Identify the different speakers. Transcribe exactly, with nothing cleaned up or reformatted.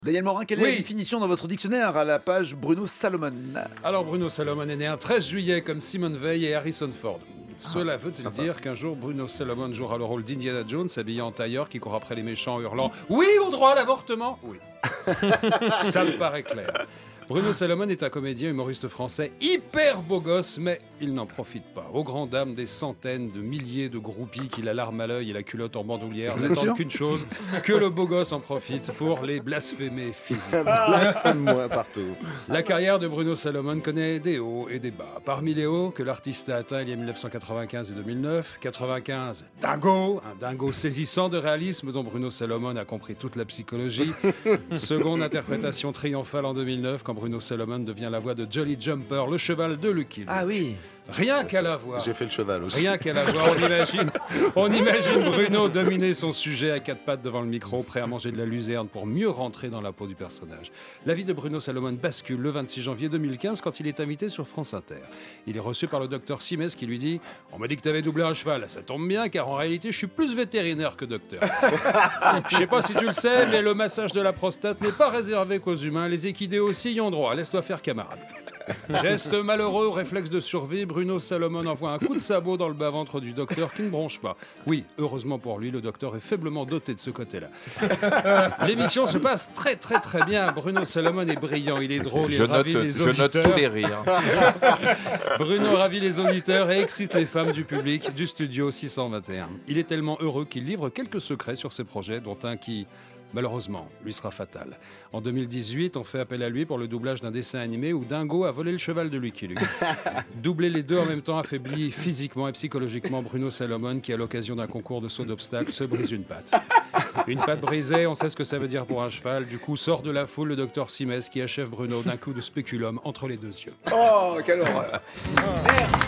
Speaker 1: Daniel Morin, quelle est
Speaker 2: Oui.
Speaker 1: la définition dans votre dictionnaire à la page Bruno Salomon?
Speaker 2: Alors Bruno Salomon est né un treize juillet comme Simone Veil et Harrison Ford. Cela veut-il
Speaker 1: sympa.
Speaker 2: dire qu'un jour Bruno Salomon jouera le rôle d'Indiana Jones habillé en tailleur qui court après les méchants en hurlant « Oui au droit à l'avortement !» Oui. Ça me paraît clair. Bruno Salomon est un comédien humoriste français hyper beau gosse, mais il n'en profite pas. Aux grandes dames des centaines de milliers de groupies qui la larme à l'œil et la culotte en bandoulière
Speaker 1: Vous êtes
Speaker 2: n'attendent
Speaker 1: sûr
Speaker 2: qu'une chose, que le beau gosse en profite pour les blasphémer physiquement.
Speaker 3: Blasphème-moi partout.
Speaker 2: La carrière de Bruno Salomon connaît des hauts et des bas. Parmi les hauts que l'artiste a atteints il y a dix-neuf cent quatre-vingt-quinze et deux mille neuf, quatre-vingt-quinze, Dingo, un dingo saisissant de réalisme dont Bruno Salomon a compris toute la psychologie. Seconde interprétation triomphale en deux mille neuf quand Bruno Salomon devient la voix de Jolly Jumper, le cheval de Lucky Luke.
Speaker 1: Ah oui.
Speaker 2: Rien qu'à la voix.
Speaker 3: J'ai fait le cheval aussi.
Speaker 2: Rien qu'à la voix, on imagine, on imagine Bruno dominer son sujet à quatre pattes devant le micro, prêt à manger de la luzerne pour mieux rentrer dans la peau du personnage. La vie de Bruno Salomon bascule le vingt-six janvier deux mille quinze quand il est invité sur France Inter. Il est reçu par le docteur Simès qui lui dit « On m'a dit que tu avais doublé un cheval, ça tombe bien car en réalité je suis plus vétérinaire que docteur. Je sais pas si tu le sais, mais le massage de la prostate n'est pas réservé qu'aux humains, les équidés aussi y ont droit, laisse-toi faire camarade. » Geste malheureux, réflexe de survie, Bruno Salomon envoie un coup de sabot dans le bas-ventre du docteur qui ne bronche pas. Oui, heureusement pour lui, le docteur est faiblement doté de ce côté-là. L'émission se passe très très très bien. Bruno Salomon est brillant, il est drôle, il
Speaker 4: Je
Speaker 2: ravit
Speaker 4: note,
Speaker 2: les
Speaker 4: je
Speaker 2: auditeurs.
Speaker 4: note tous les rires.
Speaker 2: Bruno ravit les auditeurs et excite les femmes du public du studio six cent vingt et un. Il est tellement heureux qu'il livre quelques secrets sur ses projets, dont un qui... malheureusement, lui sera fatal. En deux mille dix-huit, on fait appel à lui pour le doublage d'un dessin animé où Dingo a volé le cheval de Lucky Luke. Doubler les deux en même temps affaiblit physiquement et psychologiquement Bruno Salomon qui, à l'occasion d'un concours de saut d'obstacles, se brise une patte. Une patte brisée, on sait ce que ça veut dire pour un cheval. Du coup, sort de la foule le docteur Simès qui achève Bruno d'un coup de spéculum entre les deux yeux.
Speaker 1: Oh, quelle horreur. Merci.